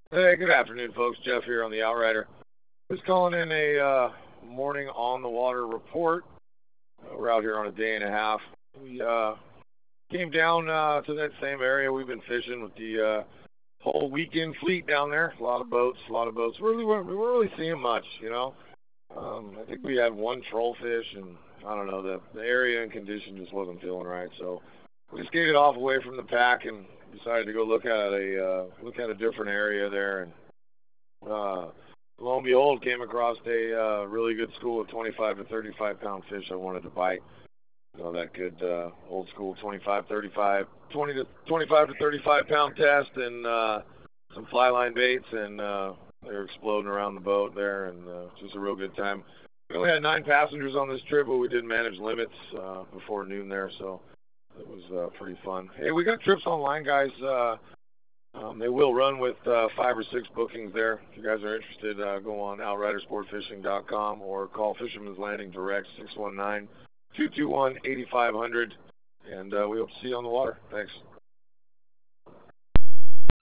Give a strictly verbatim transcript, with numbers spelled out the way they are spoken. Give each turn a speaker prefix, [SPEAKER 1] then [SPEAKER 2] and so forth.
[SPEAKER 1] Hey, good afternoon, folks. Jeff here on the Outrider. Just calling in a uh, morning on the water report. Uh, we're out here on a day and a half. We uh, came down uh, to that same area we've been fishing with the uh, whole weekend fleet down there. A lot of boats, a lot of boats. Really, weren't, we weren't really seeing much, you know. Um, I think we had one troll fish, and I don't know, the, the area and condition just wasn't feeling right. So we skated off away from the pack and decided to go look at a uh, look at a different area there. And uh, lo and behold, came across a uh, really good school of twenty-five to thirty-five pound fish I wanted to bite. You know, that good uh, old school twenty-five, thirty-five, twenty to twenty-five to thirty-five pound test, and uh, some fly line baits, and uh, they were exploding around the boat there, and uh, just a real good time. We only had nine passengers on this trip, but we did manage limits uh, before noon there, so it was uh, pretty fun. Hey, we got trips online, guys. Uh, um, they will run with uh, five or six bookings there. If you guys are interested, uh, go on outrider sport fishing dot com or call Fisherman's Landing direct, six one nine, two two one, eight five zero zero, and uh, we hope to see you on the water. Thanks.